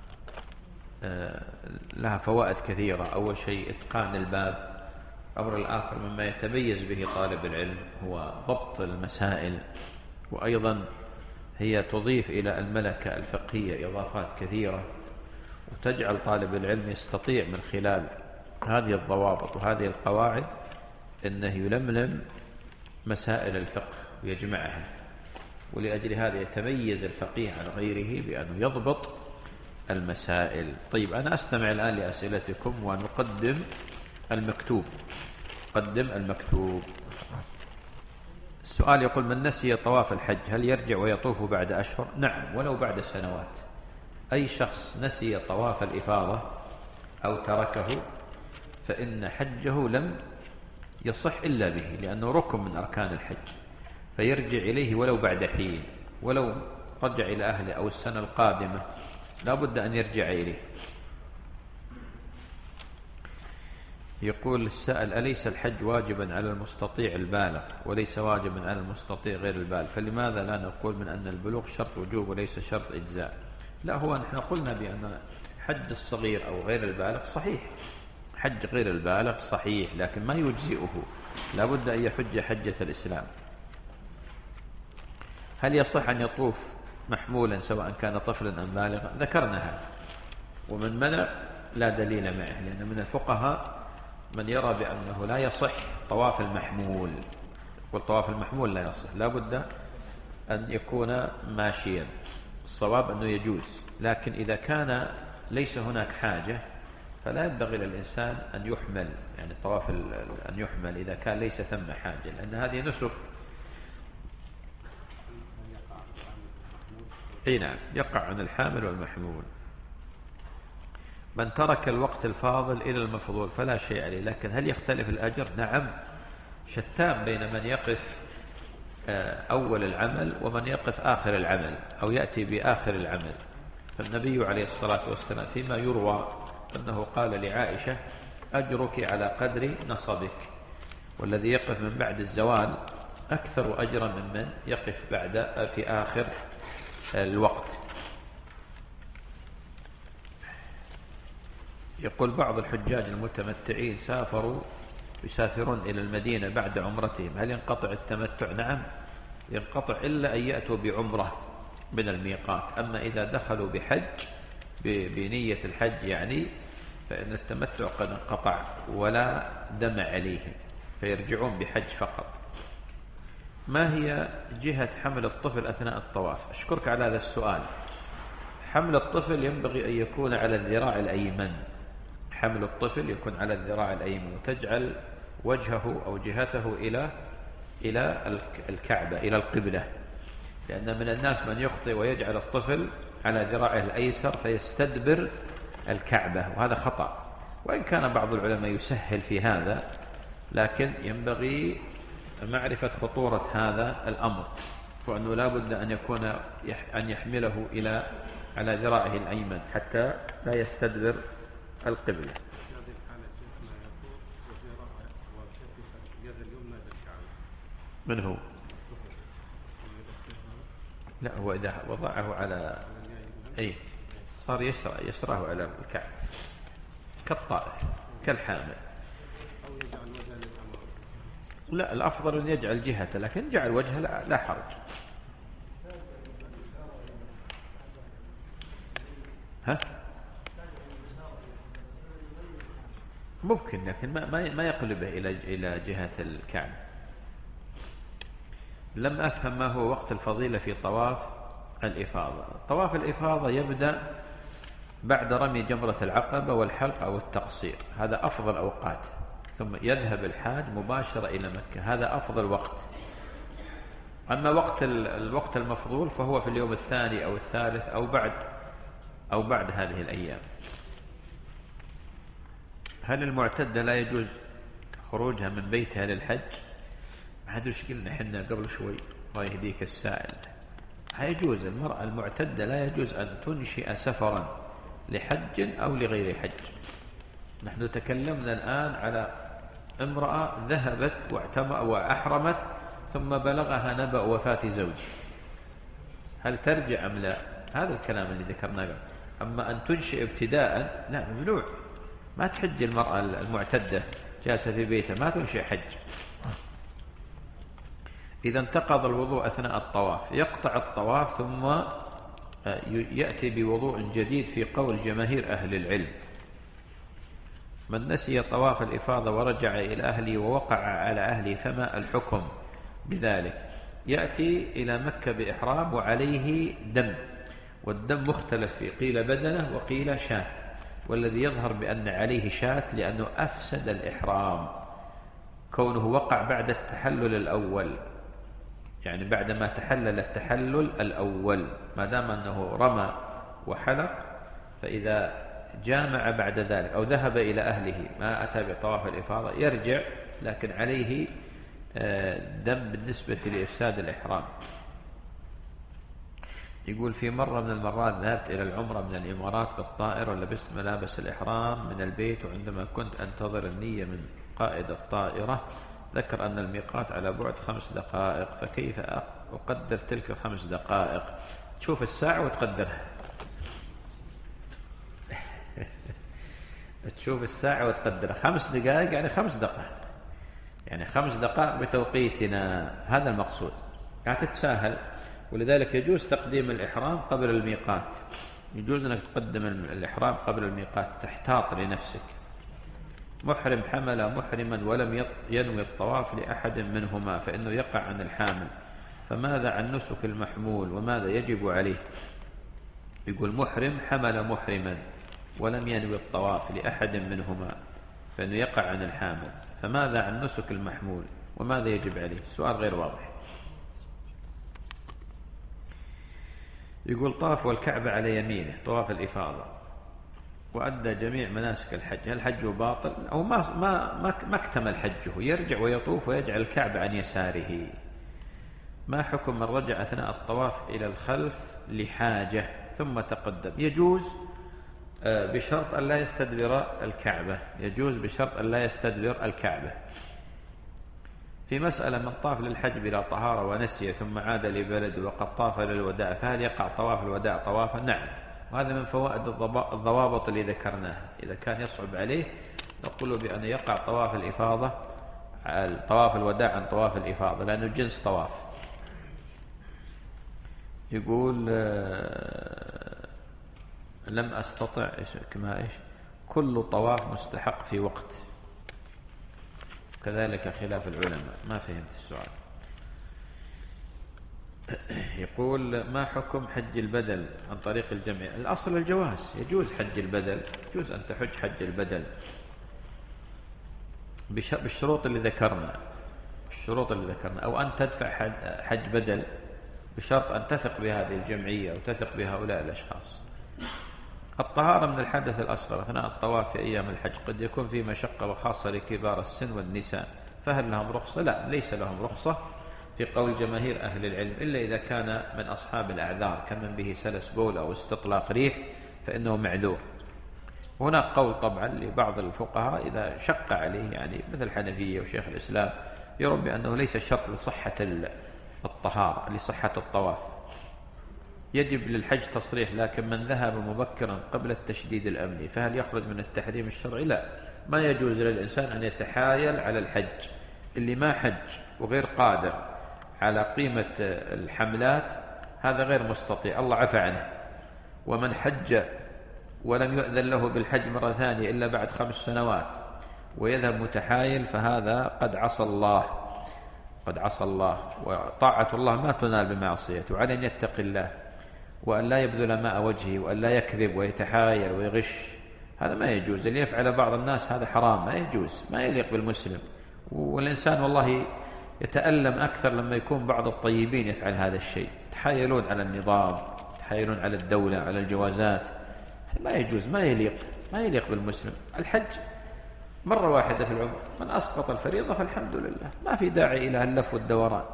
لها فوائد كثيرة. أول شيء إتقان الباب. الأمر الآخر مما يتميز به طالب العلم هو ضبط المسائل، وأيضا هي تضيف إلى الملكة الفقهية إضافات كثيرة، وتجعل طالب العلم يستطيع من خلال هذه الضوابط وهذه القواعد أنه يلملم مسائل الفقه ويجمعها. ولأجل هذا يتميز الفقيه عن غيره بأنه يضبط المسائل. طيب أنا أستمع الآن لأسئلتكم ونقدم المكتوب. قدم المكتوب. السؤال يقول: من نسي طواف الحج هل يرجع ويطوف بعد أشهر؟ نعم، ولو بعد سنوات. أي شخص نسي طواف الإفاضة أو تركه فإن حجه لم يصح إلا به، لأنه ركن من أركان الحج، فيرجع إليه ولو بعد حين. ولو رجع إلى أهله أو السنة القادمة لا بد أن يرجع إليه. يقول السائل: أليس الحج واجبا على المستطيع البالغ وليس واجبا على المستطيع غير البالغ، فلماذا لا نقول من أن البلوغ شرط وجوب وليس شرط إجزاء؟ لا، هو نحن قلنا بأن حج الصغير أو غير البالغ صحيح، حج غير البالغ صحيح، لكن ما يجزئه، لا بد أن يحج حجة الإسلام. هل يصح أن يطوف محمولا سواء كان طفلا أم بالغا؟ ذكرناها. ومن منع لا دليل معه، لأن من الفقهاء من يرى بأنه لا يصح طواف المحمول، والطواف المحمول لا يصح، لا بد أن يكون ماشيا. الصواب أنه يجوز، لكن إذا كان ليس هناك حاجة فلا ينبغي للإنسان أن يحمل، يعني طواف أن يحمل إذا كان ليس ثم حاجة، لأن هذه نسك. اي نعم، يقع عن الحامل والمحمول. من ترك الوقت الفاضل إلى المفضول فلا شيء عليه، لكن هل يختلف الأجر؟ نعم، شتان بين من يقف أول العمل ومن يقف آخر العمل أو يأتي بآخر العمل. فالنبي عليه الصلاة والسلام فيما يروى أنه قال لعائشة: أجرك على قدر نصبك، والذي يقف من بعد الزوال أكثر أجرا ممن يقف بعد في آخر الوقت. يقول: بعض الحجاج المتمتعين سافروا يسافرون إلى المدينة بعد عمرتهم، هل ينقطع التمتع؟ نعم ينقطع، إلا أن يأتوا بعمرة من الميقات. أما إذا دخلوا بحج بنية الحج يعني فإن التمتع قد انقطع ولا دم عليهم، فيرجعون بحج فقط. ما هي جهة حمل الطفل أثناء الطواف؟ أشكرك على هذا السؤال. حمل الطفل ينبغي أن يكون على الذراع الأيمن، حمل الطفل يكون على الذراع الأيمن، وتجعل وجهه أو جهته إلى إلى الكعبة، إلى القبلة، لأن من الناس من يخطئ ويجعل الطفل على ذراعه الأيسر فيستدبر الكعبة، وهذا خطأ. وإن كان بعض العلماء يسهل في هذا، لكن ينبغي معرفة خطورة هذا الأمر، وأنه لا بد أن يكون أن يحمله إلى على ذراعه الأيمن حتى لا يستدبر القبلة. من هو؟ لا، هو إذا وضعه على أي صار يسرى يسراه على الكعب كالطائف كالحامل. لا، الأفضل أن يجعل جهته، لكن جعل وجهه لا, لا حرج. ها؟ ممكن، لكن ما ما يقلبه إلى إلى جهة الكعبة. لم أفهم ما هو وقت الفضيلة في طواف الإفاضة. طواف الإفاضة يبدأ بعد رمي جمرة العقبة والحلق أو التقصير، هذا أفضل أوقات، ثم يذهب الحاج مباشرة إلى مكة، هذا أفضل وقت. أما وقت الوقت المفضول فهو في اليوم الثاني أو الثالث أو بعد أو بعد هذه الأيام. هل المعتدة لا يجوز خروجها من بيتها للحج؟ ما أدري ايش قلنا احنا قبل شوي، الله يهديك السائل. يجوز المرأة المعتدة لا يجوز أن تنشئ سفرا لحج أو لغير حج. نحن تكلمنا الآن على امرأة ذهبت وأحرمت ثم بلغها نبأ وفاة زوجها، هل ترجع أم لا؟ هذا الكلام اللي ذكرناه. أما أن تنشئ ابتداء لا، ممنوع. ما تحج المرأة المعتدة جالسة في بيتها، ما تنشئ حج. إذا انتقض الوضوء أثناء الطواف يقطع الطواف ثم يأتي بوضوء جديد في قول جماهير أهل العلم. من نسي طواف الإفاضة ورجع إلى أهله ووقع على أهله فما الحكم بذلك؟ يأتي إلى مكة بإحرام وعليه دم، والدم مختلف فيه، قيل بدنه وقيل شاة، والذي يظهر بأن عليه شاة لأنه أفسد الإحرام، كونه وقع بعد التحلل الأول، يعني بعدما تحلل التحلل الأول، ما دام أنه رمى وحلق، فإذا جامع بعد ذلك أو ذهب إلى أهله ما أتى بطواف الإفاضة يرجع، لكن عليه دم بالنسبة لإفساد الإحرام. يقول في مرة من المرات ذهبت إلى العمرة من الإمارات بالطائرة ولبست ملابس الإحرام من البيت، وعندما كنت أنتظر النية من قائد الطائرة ذكر أن الميقات على بعد خمس دقائق، فكيف أقدر تلك الخمس دقائق؟ تشوف الساعة وتقدرها. تشوف الساعة وتقدرها، خمس دقائق يعني خمس دقائق، يعني خمس دقائق بتوقيتنا، هذا المقصود. يعني تتساهل، ولذلك يجوز تقديم الإحرام قبل الميقات، يجوز أنك تقدم الإحرام قبل الميقات، تحتاط لنفسك. محرم حمل محرما ولم ينوي الطواف لأحد منهما فإنه يقع عن الحامل، فماذا عن نسك المحمول وماذا يجب عليه؟ يقول محرم حمل محرما ولم ينوي الطواف لأحد منهما فإنه يقع عن الحامل، فماذا عن نسك المحمول وماذا يجب عليه؟ السؤال غير واضح. يقول طاف والكعبة على يمينه طواف الإفاضة وأدى جميع مناسك الحج، هل حجه باطل أو ما ما ما, ما اكتمل حجه؟ يرجع ويطوف ويجعل الكعبة عن يساره. ما حكم من رجع أثناء الطواف إلى الخلف لحاجة ثم تقدم؟ يجوز بشرط أن لا يستدبر الكعبة، يجوز بشرط أن لا يستدبر الكعبة. في مسألة من طاف للحج بلا طهارة ونسي ثم عاد لبلده وقد طاف للوداع، فهل يقع طواف الوداع طوافا؟ نعم، وهذا من فوائد الضوابط اللي ذكرناها. إذا كان يصعب عليه نقول بأن يقع طواف الإفاضة طواف الوداع عن طواف الإفاضة لأنه جنس طواف. يقول لم أستطع إيش كما إيش كل طواف مستحق في وقت، كذلك خلاف العلماء. ما فهمت السؤال. يقول ما حكم حج البدل عن طريق الجمع؟ الأصل الجواز، يجوز حج البدل، يجوز أن تحج حج البدل بالشروط اللي ذكرنا، الشروط اللي ذكرنا، أو أن تدفع حج بدل بشرط أن تثق بهذه الجمعية وتثق بهؤلاء الأشخاص. الطهارة من الحدث الأصغر أثناء الطواف في أيام الحج قد يكون في مشقة وخاصة لكبار السن والنساء، فهل لهم رخصة؟ لا، ليس لهم رخصة في قول جماهير أهل العلم، إلا إذا كان من أصحاب الأعذار كمن به سلس بول أو استطلاق ريح فإنه معذور. هناك قول طبعا لبعض الفقهاء إذا شق عليه، يعني مثل الحنفية وشيخ الإسلام، يرون بأنه ليس الشرط لصحة الطهارة لصحة الطواف، يجب للحج تصريح، لكن من ذهب مبكرا قبل التشديد الأمني فهل يخرج من التحريم الشرعي؟ لا، ما يجوز للإنسان أن يتحايل على الحج. اللي ما حج وغير قادر على قيمة الحملات هذا غير مستطيع، الله عفى عنه. ومن حج ولم يؤذن له بالحج مرة ثانية إلا بعد خمس سنوات ويذهب متحايل فهذا قد عصى الله، قد عصى الله. وطاعة الله ما تنال بمعصيته، وعلى أن يتقي الله وأن لا يبذل ماء وجهه وأن لا يكذب ويتحايل ويغش، هذا ما يجوز. اللي يفعل بعض الناس هذا حرام، ما يجوز، ما يليق بالمسلم. والإنسان والله يتألم أكثر لما يكون بعض الطيبين يفعل هذا الشيء، يتحايلون على النظام، يتحايلون على الدولة، على الجوازات، ما يجوز، ما يليق، ما يليق بالمسلم. الحج مرة واحدة في العمر، من أسقط الفريضة فالحمد لله، ما في داعي إلى اللف والدوران.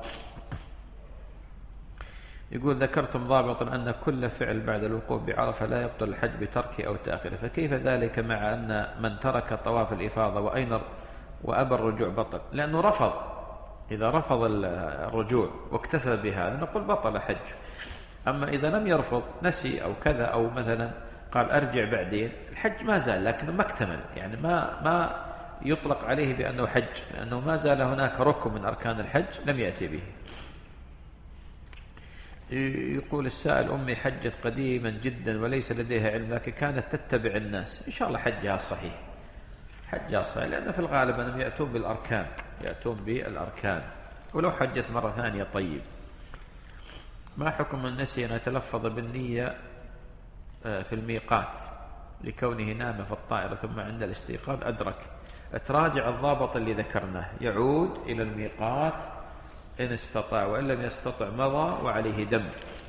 يقول ذكرتم ضابطا أن كل فعل بعد الوقوف بعرفة لا يبطل الحج بتركه أو تأخيره، فكيف ذلك مع أن من ترك طواف الإفاضة وأين وأبى الرجوع بطل؟ لأنه رفض. إذا رفض الرجوع واكتفى بهذا نقول بطل حج. أما إذا لم يرفض، نسي أو كذا، أو مثلا قال أرجع بعدين، الحج ما زال لكنه ما اكتمل، يعني ما ما يطلق عليه بأنه حج، لأنه ما زال هناك ركن من أركان الحج لم يأتي به. يقول السائل أمي حجت قديما جدا وليس لديها علم لكن كانت تتبع الناس، إن شاء الله حجها صحيح، حجها صحيح، لأن في الغالب أنهم يأتون بالأركان، يأتون بالأركان. ولو حجت مرة ثانية طيب. ما حكم من نسي أن يتلفظ بالنية في الميقات لكونه نام في الطائرة ثم عند الاستيقاظ أدرك؟ تراجع الضابط اللي ذكرناه، يعود إلى الميقات إن استطاع، وإن لم يستطع مضى وعليه دم.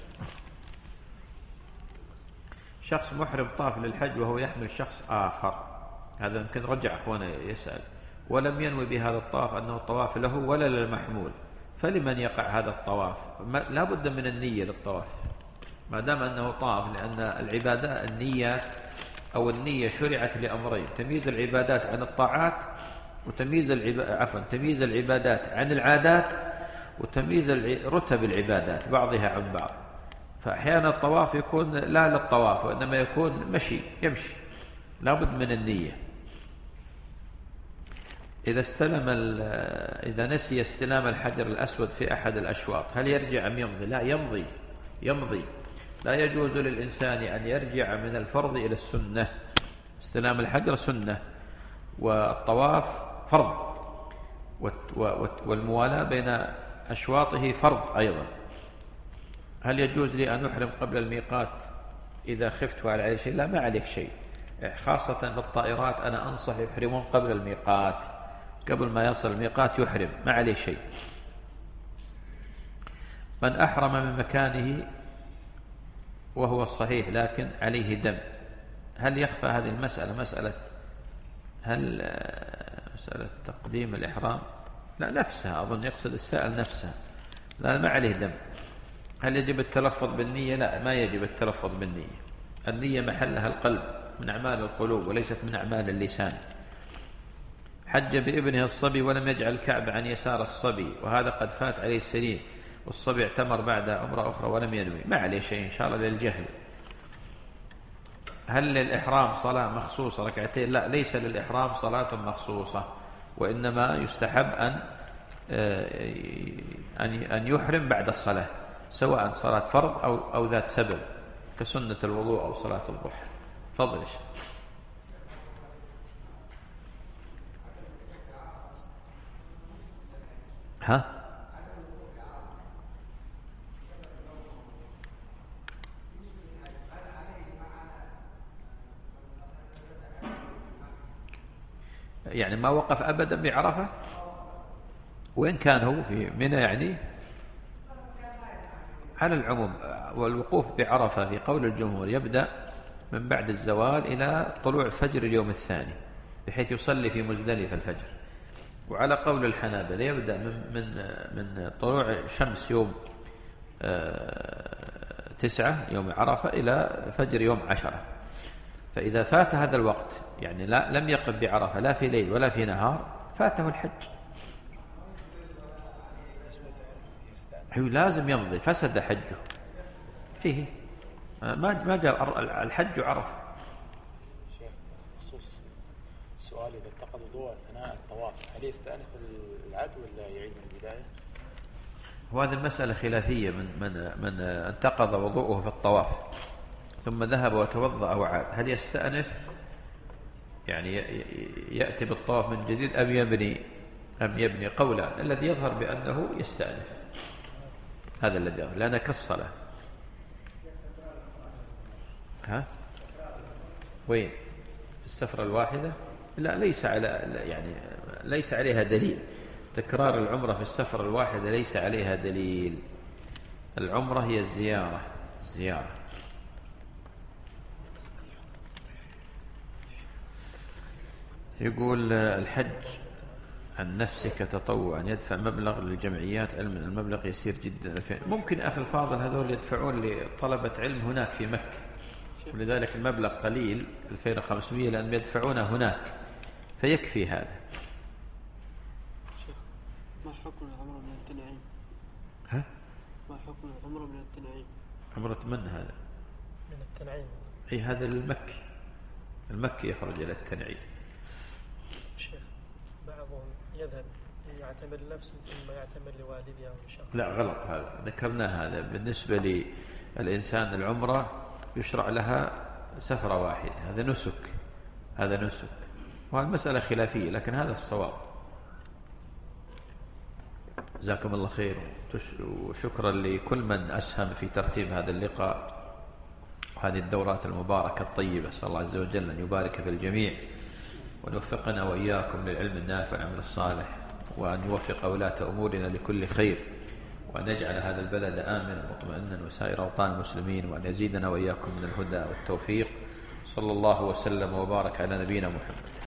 شخص محرم طاف للحج وهو يحمل شخص آخر، هذا يمكن رجع أخوانا يسأل، ولم ينوي بهذا الطواف أنه الطواف له ولا للمحمول، فلمن يقع هذا الطواف؟ لا بد من النية للطواف ما دام أنه طاف، لأن العبادات النية أو النية شرعت لأمرين: تمييز العبادات عن الطاعات، وتمييز العب... عفوا تمييز العبادات عن العادات، وتمييز رتب العبادات بعضها عن بعض. فأحيانا الطواف يكون لا للطواف وإنما يكون مشي، يمشي، لا بد من النية. إذا استلم إذا نسي استلام الحجر الأسود في أحد الأشواط هل يرجع أم يمضي؟ لا، يمضي، يمضي. لا يجوز للإنسان أن يرجع من الفرض إلى السنة. استلام الحجر سنة، والطواف فرض، والموالاة بين أشواطه فرض أيضا. هل يجوز لي أن أحرم قبل الميقات إذا خفت وعلى علي شيء؟ لا، ما عليك شيء، خاصة للطائرات أنا أنصح يحرمون قبل الميقات، قبل ما يصل الميقات يحرم، ما عليه شيء. من أحرم من مكانه وهو الصحيح لكن عليه دم، هل يخفى هذه المسألة؟ مسألة هل مسألة تقديم الإحرام؟ لا، نفسها أظن يقصد السائل نفسها، لا ما عليه دم. هل يجب التلفظ بالنية؟ لا، ما يجب التلفظ بالنية. النية محلها القلب، من أعمال القلوب وليست من أعمال اللسان. حج بابنه الصبي ولم يجعل الكعبة عن يسار الصبي، وهذا قد فات عليه السنين، والصبي اعتمر بعد عمرة أخرى ولم ينوي، ما عليه شيء إن شاء الله للجهل. هل للإحرام صلاة مخصوصة ركعتين؟ لا، ليس للإحرام صلاة مخصوصة، وإنما يستحب أن أن يحرم بعد الصلاة، سواء صلاة فرض أو أو ذات سبب كسنة الوضوء أو صلاة الضحى. تفضل. ها؟ يعني ما وقف أبدا بعرفة، وإن كان هو في منى يعني على العموم. والوقوف بعرفة في قول الجمهور يبدأ من بعد الزوال إلى طلوع فجر اليوم الثاني، بحيث يصلي في مزدلفة الفجر. وعلى قول الحنابلة يبدأ من من من طلوع شمس يوم تسعة يوم عرفة إلى فجر يوم عشرة. فإذا فات هذا الوقت يعني لا لم يقف بعرفة لا في ليل ولا في نهار فاته الحج، هو لازم يمضي، فسد حجه. إيه ما ما جاء الحج عرفة. خصوص سؤال، إذا انتقض وضوء أثناء الطواف هل يستأنف العد ولا يعيد من البداية؟ وهذه المسألة خلافية. من من من انتقض وضوءه في الطواف ثم ذهب وتوضأ وعاد، هل يستأنف يعني يأتي بالطواف من جديد أم يبني أم يبني؟ قولان، الذي يظهر بأنه يستأنف، هذا الذي يظهر، لأنه كالصلاة. ها وين؟ في السفرة الواحدة؟ لا، ليس على يعني ليس عليها دليل. تكرار العمرة في السفرة الواحدة ليس عليها دليل. العمرة هي الزيارة الزيارة يقول الحج عن نفسك تطوعا يدفع مبلغ للجمعيات، علم أن المبلغ يسير جدا. ممكن أخي الفاضل هذول يدفعون لطلبة علم هناك في مكة، ولذلك المبلغ قليل ألفين وخمسمائة، لأن يدفعونه هناك فيكفي هذا. ما حكم العمرة من التنعيم؟ ها؟ ما حكم العمرة من التنعيم؟ عمرة من هذا؟ من التنعيم. أي هذا المكي، المكي يخرج إلى التنعيم. شيخ بعضهم يذهب يعتمر لنفسه ثم يعتمر لوالده أو لشخص. لا غلط، هذا ذكرنا. هذا بالنسبة للإنسان العمرة يشرع لها سفرة واحدة، هذا نسك، هذا نسك، والمسألة خلافية، لكن هذا الصواب. جزاكم الله خير، وشكرا لكل من أسهم في ترتيب هذا اللقاء وهذه الدورات المباركة الطيبة. أسأل الله عز وجل أن يبارك في الجميع وأن يوفقنا وإياكم للعلم النافع والعمل الصالح، وأن يوفق ولاة أمورنا لكل خير، وأن يجعل هذا البلد آمنا مطمئنا وسائر أوطان المسلمين، وأن يزيدنا وإياكم من الهدى والتوفيق. صلى الله وسلم وبارك على نبينا محمد.